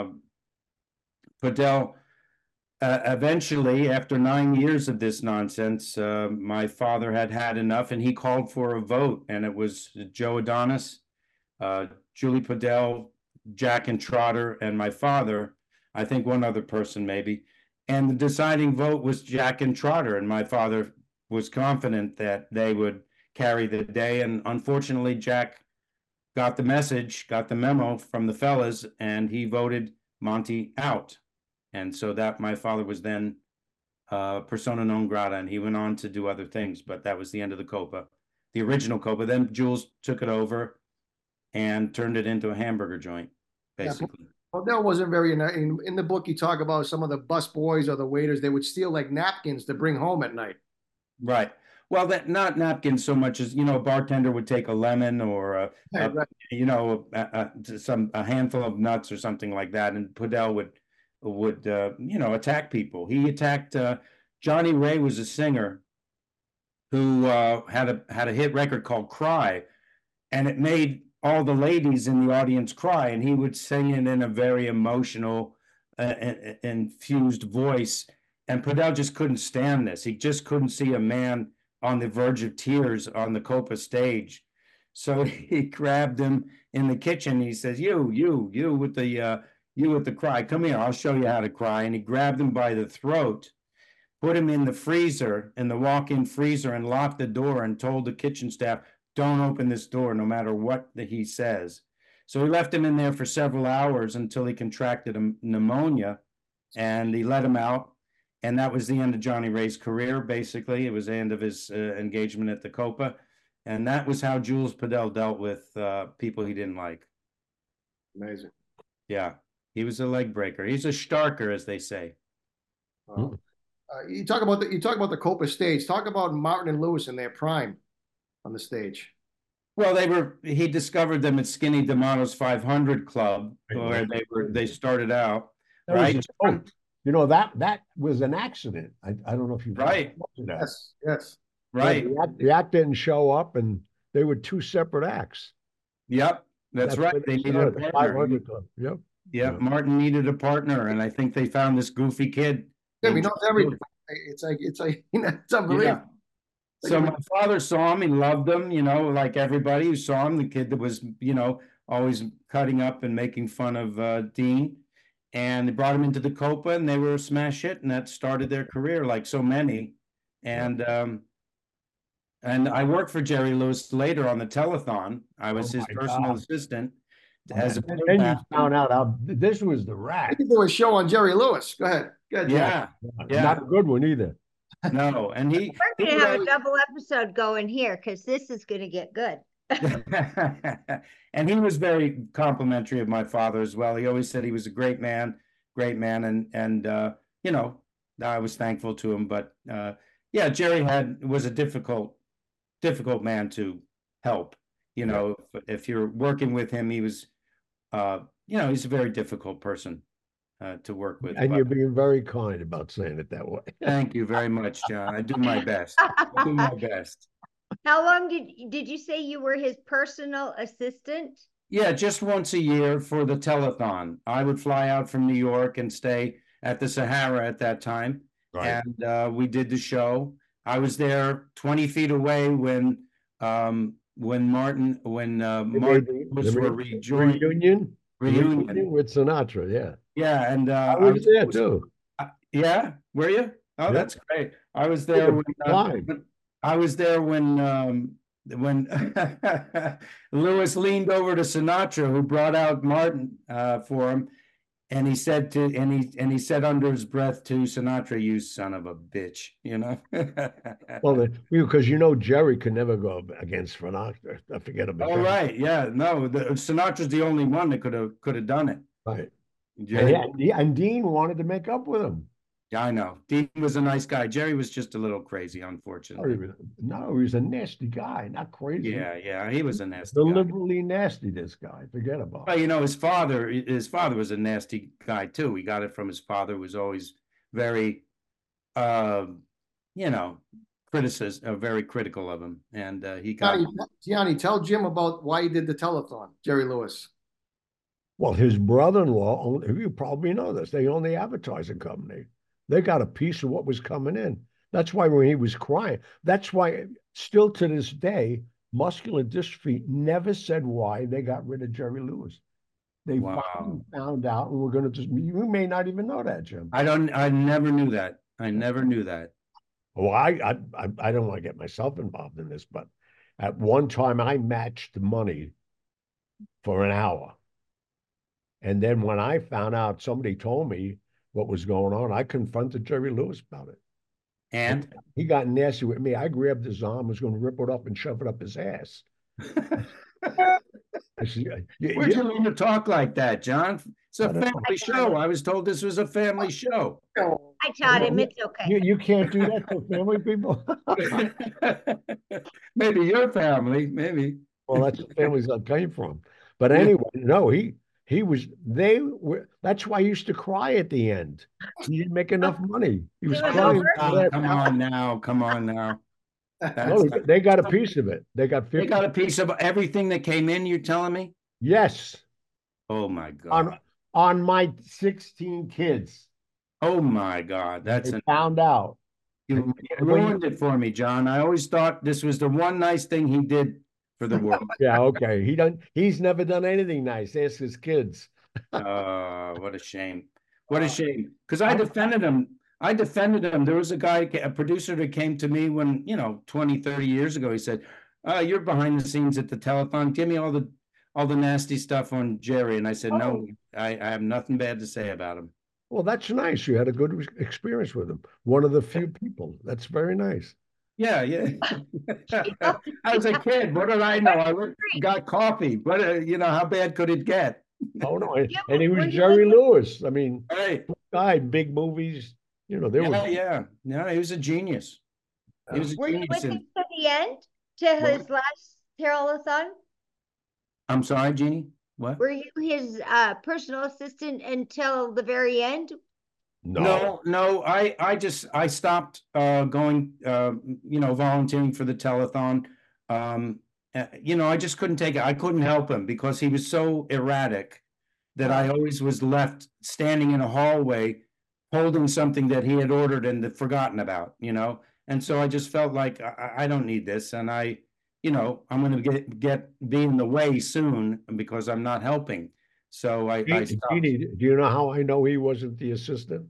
Podell, Uh, eventually, after nine years of this nonsense, uh, my father had had enough, and he called for a vote. And it was Joe Adonis, uh, Julie Podell, Jack and Trotter, and my father. I think one other person maybe. And the deciding vote was Jack and Trotter, and my father was confident that they would carry the day. And unfortunately, Jack got the message, got the memo from the fellas, and he voted Monty out. And so that my father was then uh, persona non grata, and he went on to do other things. But that was the end of the Copa, the original Copa. Then Jules took it over and turned it into a hamburger joint, basically. Yeah, Podell wasn't very in, in in the book. You talk about some of the bus boys or the waiters. They would steal like napkins to bring home at night. Right. Well, that not napkins so much as, you know, a bartender would take a lemon or a, Right, a right. you know, a, a, some a handful of nuts or something like that, and Podell would. would uh, you know, attack people. He attacked uh, Johnny Ray was a singer who uh, had a had a hit record called Cry, and it made all the ladies in the audience cry, and he would sing it in a very emotional uh, infused voice, and Podell just couldn't stand this. He just couldn't see a man on the verge of tears on the Copa stage. So he grabbed him in the kitchen. He says, you, you, you with the uh, you with the cry, come here, I'll show you how to cry. And he grabbed him by the throat, put him in the freezer, in the walk-in freezer, and locked the door and told the kitchen staff, don't open this door no matter what he says. So he left him in there for several hours until he contracted a pneumonia, and he let him out. And that was the end of Johnny Ray's career, basically. It was the end of his uh, engagement at the Copa. And that was how Jules Podell dealt with uh, people he didn't like. Amazing. Yeah. He was a leg breaker. He's a starker, as they say. Wow. Uh, you talk about the you talk about the Copa stage. Talk about Martin and Lewis in their prime on the stage. Well, they were. He discovered them at Skinny D'Amato's five hundred Club, where they were. They started out, That right? was a joke. You know, that that was an accident. I, I don't know if you've Right. that. Yes, yes. Right. Yeah, the, act, the act didn't show up, and they were two separate acts. Yep. That's, That's right. where They needed a started, the partner. five hundred Club. Yep. Yeah, Yeah. Martin needed a partner, and I think they found this goofy kid. Yeah, he knows everything. It's like it's like you know, it's unbelievable. Yeah. So my father saw him, he loved him, you know, like everybody who saw him, the kid that was, you know, always cutting up and making fun of uh, Dean. And they brought him into the Copa, and they were a smash hit, and that started their career like so many. And um, and I worked for Jerry Lewis later on the telethon. I was Oh his my personal God. assistant. As a And then you playback. found out how this was the I rat. think there was a show on Jerry Lewis. Go ahead. Go ahead, Jack. Yeah, yeah. Not a good one either. No, and he We're he gonna would have a always- double episode going here because this is gonna get good. and he was very complimentary of my father as well. He always said he was a great man, great man, and and uh, you know, I was thankful to him. But uh, yeah, Jerry had was a difficult, difficult man to help. You know, if, if you're working with him, he was, uh, you know, he's a very difficult person uh, to work with. And but- you're being very kind about saying it that way. Thank you very much, John. I do my best. I do my best. How long did did you say you were his personal assistant? Yeah, just once a year for the telethon. I would fly out from New York and stay at the Sahara at that time. Right. And uh, we did the show. I was there twenty feet away when um, when Martin when uh, They made Martin the- was the for re- rejoin reunion, reunion. with Sinatra. Yeah, Yeah, and uh, I was there too. Yeah, were you? Oh, Yeah. that's great. I was Had there a when, good uh, time. when- I was there when um when Lewis leaned over to Sinatra, who brought out Martin uh for him, and he said to and he and he said under his breath to Sinatra, "You son of a bitch," you know. Well, because you know Jerry could never go against Sinatra. I forget about All that. right, yeah, no, the, Sinatra's the only one that could have could have done it. Right. Jerry, And, he- and Dean wanted to make up with him. yeah, I know. Dean was a nice guy. Jerry was just a little crazy, Oh, he unfortunately. was- No, he was a nasty guy, not crazy. Yeah, yeah, he was a nasty guy. Deliberately nasty, this guy. Forget about Well, it. you know, his father, his father was a nasty guy too. He got it from his father, who was always very, uh, you know, criticism, uh, very critical of him, and uh, he got. Gianni, Gianni, tell Jim about why he did the telethon, Jerry Lewis. Well, his brother-in-law, owned, you probably know this, they own the advertising company. They got a piece of what was coming in. That's why when he was crying, that's why still to this day, Muscular Dystrophy never said why they got rid of Jerry Lewis. They Wow. finally found out, and we're going to just, you may not even know that, Jim. I don't. I never knew that. I never knew that. Well, I, I, I, I don't want to get myself involved in this, but at one time I matched money for an hour. And then when I found out, somebody told me what was going on, I confronted Jerry Lewis about it. And He got nasty with me. I grabbed his arm, was going to rip it up and shove it up his ass. I said, "You- where'd you- you learn to talk like that, John? It's a I don't know. family show. I was told this was a family show. I taught him. It's okay. you, you can't do that to family people. Maybe your family, maybe. Well, that's the families I came from. But anyway, no, he he was they were that's why he used to cry at the end. He didn't make enough money. He was It was crying. over? for Oh, that. come on now, come on now. No, That's- they got a piece of it. They got They fifty. got a piece of everything that came in, you're telling me? Yes, Oh my God. on on my sixteen kids. Oh my God. That's They an, found out. you ruined it for me, John. I always thought this was the one nice thing he did for the world. Yeah, okay. He done. He's never done anything nice. Ask his kids. Uh, what a shame. What a shame. Because I defended him. I defended him. There was a guy, a producer that came to me when, you know, twenty, thirty years ago. He said, uh, you're behind the scenes at the telethon. Give me all the all the nasty stuff on Jerry. And I said, no, I, I have nothing bad to say about him. Well, that's nice. You had a good re- experience with him. One of the few people. That's very nice. Yeah, yeah. I was a kid. What did I know? I went, got coffee. What, uh, you know, how bad could it get? Oh no, and, Yeah, and he but was when you Jerry look Lewis. I mean, Hey, guy, big movies. You know, there yeah, was. yeah. No, he was a genius. He was a Were you genius. with And, him to the end, to his last telethon? I'm sorry, Jeannie. What? Were you his uh, personal assistant until the very end? No, No, no, I, I just, I stopped, uh, going, uh, you know, volunteering for the telethon. Um, uh, you know, I just couldn't take it. I couldn't help him because he was so erratic that I always was left standing in a hallway holding something that he had ordered and had forgotten about, you know? And so I just felt like I, I don't need this. And I, you know, I'm gonna get, get, be in the way soon because I'm not helping. So I, I Jeannie, stopped. Jeannie, do you know how I know he wasn't the assistant?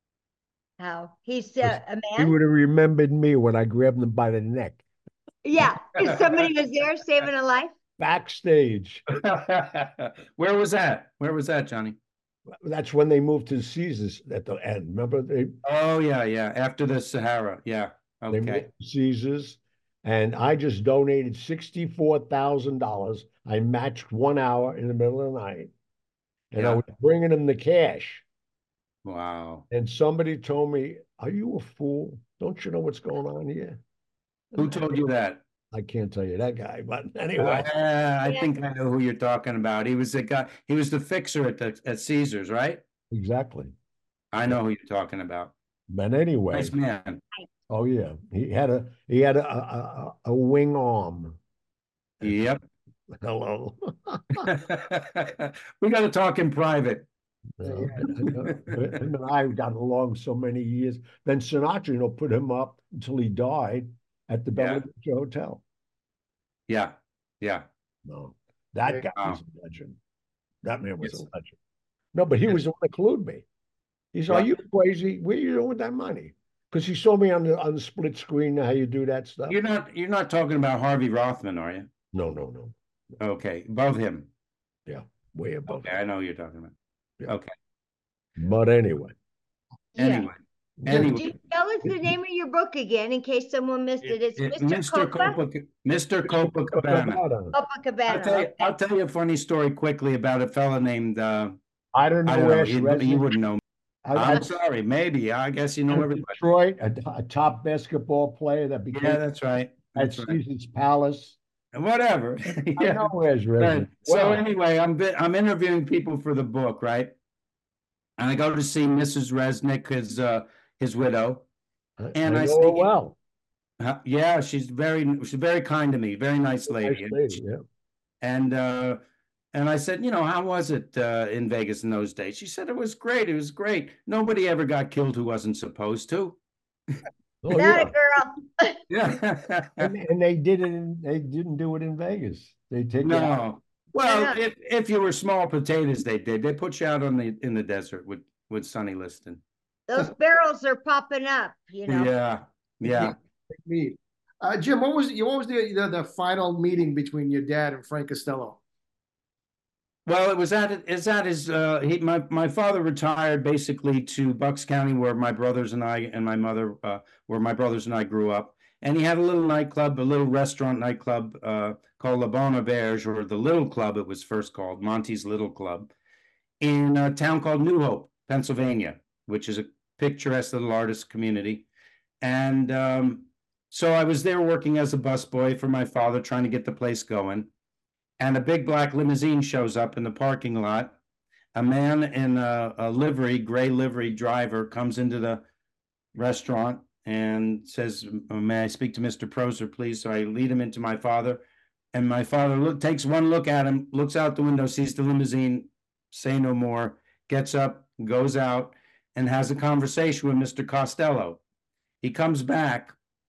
How? He's uh, a He man? would have remembered me when I grabbed him by the neck Yeah, if somebody was there saving a life. backstage. Where was that? Where was that, Johnny? That's when they moved to Caesars at the end. Remember they Oh, yeah, yeah. After the Sahara. Yeah. they moved Okay. to Caesars, and I just donated sixty-four thousand dollars. I matched one hour in the middle of the night, and I Yeah. was bringing them the cash. Wow. And somebody told me, "Are you a fool? Don't you know what's going on here?" Who told you that? I can't tell you that guy, but Uh, anyway, I Yeah. think I know who you're talking about. He was the guy, he was the fixer at the at Caesars, right? exactly. I know who you're talking about. But anyway, Nice man. oh yeah, he had a he had a a, a, a wing arm. Yep. Hello. We got to talk in private. Yeah, him and I got along so many years. Then Sinatra, you know, put him up until he died at the Yeah. Bella Vista Hotel. Yeah. Yeah. No, that guy Wow. was a legend. That man was Yes. a legend. No, but he was the one that clued me. He said, "Are Well, you crazy? What are you doing with that money?" Because he saw me on the on the split screen how you do that stuff. you're not you're not talking about Harvey Rothman, are you? No, no, no. Okay, above him. Yeah, way above. Okay, I know who you're talking about. Yeah. Okay. But anyway, Yeah. Anyway, So anyway. do you tell us the name of your book again in case someone missed it? It's It- Mister Mister Copa? Copa, Mister Copacabana. I'll tell you, Copacabana. I'll tell you a funny story quickly about a fella named, uh, I don't I know don't know, where you, Resnick. you wouldn't know. I, I'm I, sorry, maybe, I guess you know in everybody. Detroit, a, a top basketball player that Yeah, became that's right, at that's right. Caesar's Palace. Whatever. I Yeah. know where's Right. Resnick. So Well, anyway, I'm, bi- I'm interviewing people for the book, right? And I go to see Missus Resnick, his, uh, his widow. I, And I I know her say, well. Uh, yeah, she's very she's very kind to me, very nice lady. Nice lady, yeah. And uh and I said, you know, how was it uh, in Vegas in those days? She said it was great. It was great. Nobody ever got killed who wasn't supposed to. Oh That yeah. a girl. Yeah. And, and they did it. In, they didn't do it in Vegas. They take you out. No. Well, Yeah. if if you were small potatoes, they did. They put you out on the in the desert with with Sonny Liston. Those barrels are popping up, you know. Yeah. Yeah. Meet. Uh, Jim, what was what was the, the the final meeting between your dad and Frank Costello? Well, it was at is at his uh he my my father retired basically to Bucks County where my brothers and I and my mother uh where my brothers and I grew up. And he had a little nightclub, a little restaurant nightclub uh called La Bonne Auberge, or the Little Club it was first called, Monty's Little Club, in a town called New Hope, Pennsylvania, which is a picturesque little artist community. And um so I was there working as a busboy for my father, trying to get the place going. And a big black limousine shows up in the parking lot. A man in a, a livery, gray livery driver, comes into the restaurant and says, "May I speak to Mister Proser, please?" So I lead him into my father. And my father look, takes one look at him, looks out the window, sees the limousine, say no more, gets up, goes out, and has a conversation with Mister Costello. He comes back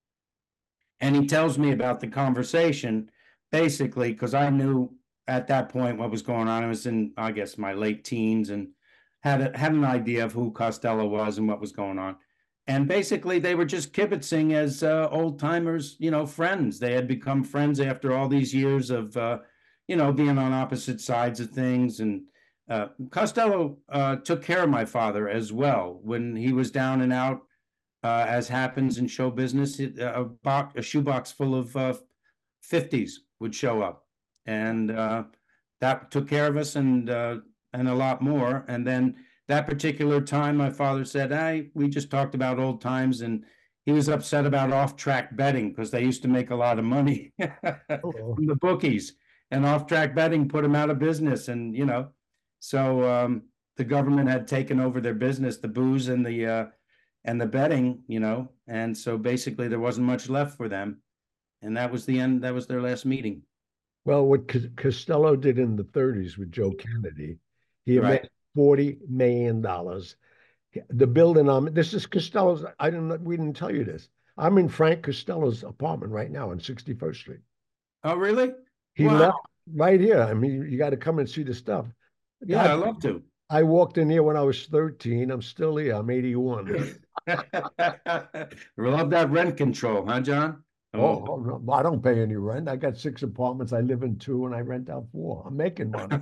and he tells me about the conversation, basically, because I knew at that point what was going on. I was in, I guess, my late teens and had a, had an idea of who Costello was and what was going on. And basically, they were just kibitzing as uh, old timers, you know, friends. They had become friends after all these years of, uh, you know, being on opposite sides of things. And uh, Costello uh, took care of my father as well when he was down and out. Uh, as happens in show business, a box, a shoebox full of uh, fifties would show up, and uh, that took care of us, and uh, and a lot more. And then that particular time, my father said, "Hey, we just talked about old times," and he was upset about off-track betting because they used to make a lot of money from the bookies, and off-track betting put him out of business. And you know, so um, the government had taken over their business, the booze and the uh, and the betting, you know, and so basically there wasn't much left for them, and that was the end. That was their last meeting. Well, what Costello did in the thirties with Joe Kennedy, he Right. made forty million dollars. The building I'm this is Costello's. I didn't. We didn't tell you this. I'm in Frank Costello's apartment right now on sixty-first Street. Oh, really? He Wow. left right here. I mean, you got to come and see the stuff. Yeah, God, I love to. I walked in here when I was thirteen. I'm still here. I'm eighty-one. Love that rent control, huh, John? Oh, oh no, I don't pay any rent. I got six apartments. I live in two, and I rent out four. I'm making money.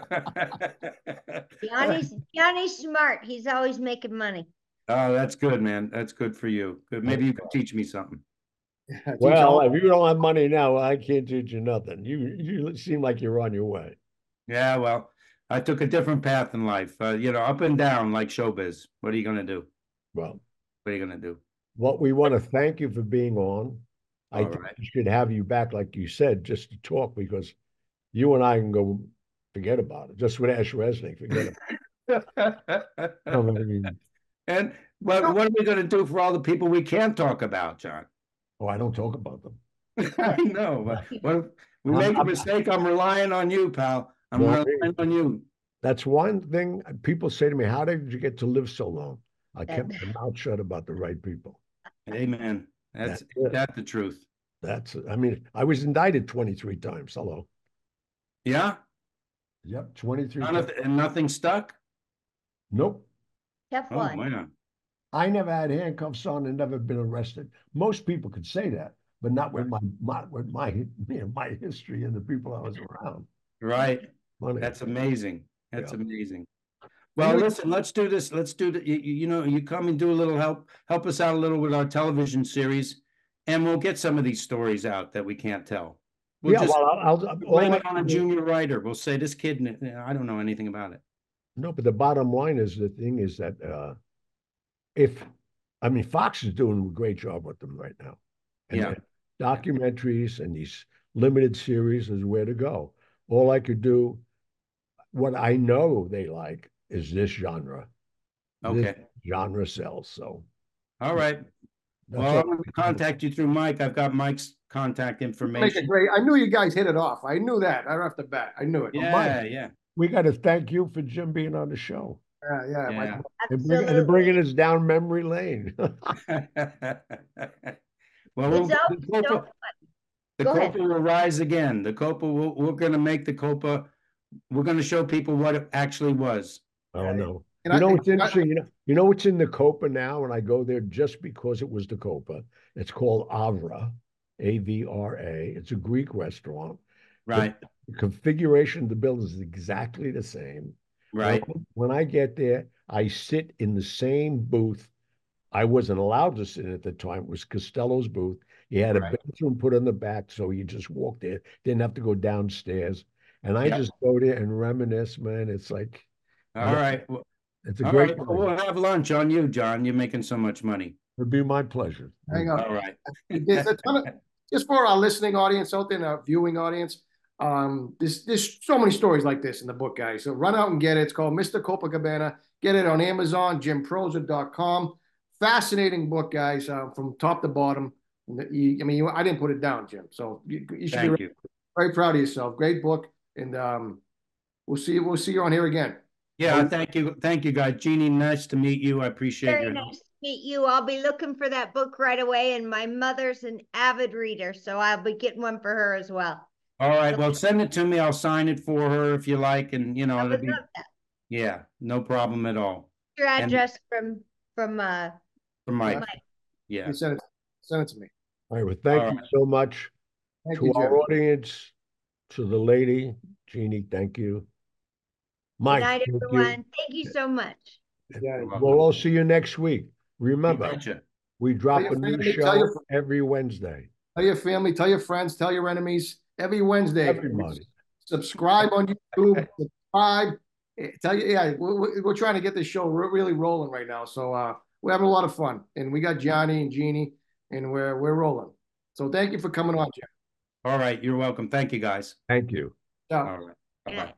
Johnny's Johnny's smart. He's always making money. Oh, that's good, man. That's good for you. Good. Maybe you could teach me something. Well, if you don't have money now, I can't teach you nothing. You you seem like you're on your way. Yeah, well, I took a different path in life. Uh, you know, up and down like showbiz. What are you gonna do? Well, what are you gonna do? Well, we want to thank you for being on. I All think right. we should have you back, like you said, just to talk, because you and I can go forget about it. Just with Ash Resnick, forget about it. I mean, And what, what are we going to do for all the people we can't talk about, John? oh, I don't talk about them. I know. But when we I'm- make a I'm- mistake, I'm relying on you, pal. I'm Well, relying on you. That's one thing people say to me, how did you get to live so long? I kept That- my mouth shut about the right people. Amen. That's That's it. that's the truth. That's, I mean, I was indicted twenty-three times. Hello. Yeah? Yep, twenty-three None times. of, and nothing stuck? Nope. Tough Oh, one. wow. I never had handcuffs on and never been arrested. Most people could say that, but not with my, my with my you know, my history and the people I was around. Right. Funny. That's amazing. That's Yeah. amazing. Well, we- listen, let's do this. Let's do the, you, you know, you come and do a little help, help us out a little with our television series, and we'll get some of these stories out that we can't tell. We'll yeah, just well, I'll, I'll blame all it I on a can do- junior writer. We'll say this kid, you know, I don't know anything about it. No, but the bottom line is the thing is that uh, if I mean Fox is doing a great job with them right now. And Yeah. documentaries and these limited series is where to go. All I could do, what I know they like is this genre. This Okay. genre sells. So All right. that's Well, all I'm going to contact you through Mike. I've got Mike's contact Make information. it great. I knew you guys hit it off. I knew that right off the bat. I knew it. Yeah, yeah. we got to thank you for Jim being on the show Yeah, yeah. my- Yeah. and, bring, and Absolutely. bringing us down memory lane. Well, we'll, It's always the so Copa, fun. the Go ahead. Copa will rise again. The Copa, will, we're going to make the Copa, we're going to show people what it actually was. Oh no. And You I- know what's I- interesting? You know, you know what's in the Copa now, and I go there just because it was the Copa. It's called Avra, A V R A. It's a Greek restaurant. Right, The configuration of the building is exactly the same. right. When I get there, I sit in the same booth. I wasn't allowed to sit at the time. It was Costello's booth. He had a Right. bathroom put on the back, so you just walked there. Didn't have to go downstairs. And I Yep. just go there and reminisce, man. It's like, All right. Well, it's a all great right. Well, we'll have lunch on you, John. You're making so much money. It'd be my pleasure. Hang on. All right. There's a ton of, just for our listening audience out there, and our viewing audience, um, there's there's so many stories like this in the book, guys. So run out and get it. It's called Mister Copacabana. Get it on Amazon, jim proser dot com. Fascinating book, guys, uh, from top to bottom. You, I mean, you, I didn't put it down, Jim. So you, you should Thank be you. very proud of yourself. Great book, and um, we'll see we'll see you on here again. Yeah, thank you. Thank you, guys. Jeannie, nice to meet you. I appreciate Very your nice to meet you. I'll be looking for that book right away. And my mother's an avid reader, so I'll be getting one for her as well. All right. Well, send it to me. I'll sign it for her if you like. And, you know, I it'll would be, love that. yeah, no problem at all. Your And- address from from uh For Mike. Mike. Yeah. You send it send it to me. All right. Well, thank All you right. so much Thank to you, our Jim. audience, to the lady, Jeannie. Thank you. Mike, Good night, thank you. everyone. Thank you so much. Yeah. We'll all see you next week. You Remember, betcha. we drop your a new family, tell your show every Wednesday. Tell your family, tell your friends, tell your enemies every Wednesday. Everybody. Subscribe on YouTube. Subscribe. Eh, Tell you, yeah, we're, we're trying to get this show re- really rolling right now. So uh, we're having a lot of fun, and we got Johnny and Jeannie, and we're we're rolling. So thank you for coming on, Jim. All right. You're welcome. Thank you, guys. Thank you. Ciao. All right. Bye-bye.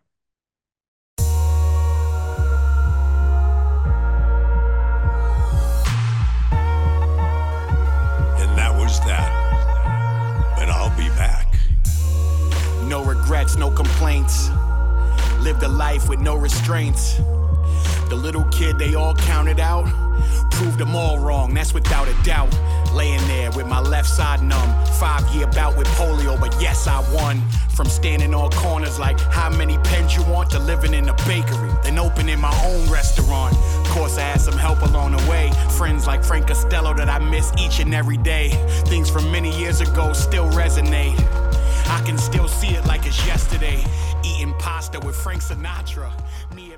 And that was that. But I'll be back. No regrets, no complaints. Lived a life with no restraints. The little kid they all counted out, proved them all wrong, that's without a doubt. Laying there with my left side numb, five year bout with polio, but yes I won. From standing on corners like how many pens you want to living in opening a bakery, then opening my own restaurant. Of course, I had some help along the way. Friends like Frank Costello that I miss each and every day. Things from many years ago still resonate. I can still see it like it's yesterday. Eating pasta with Frank Sinatra. Me and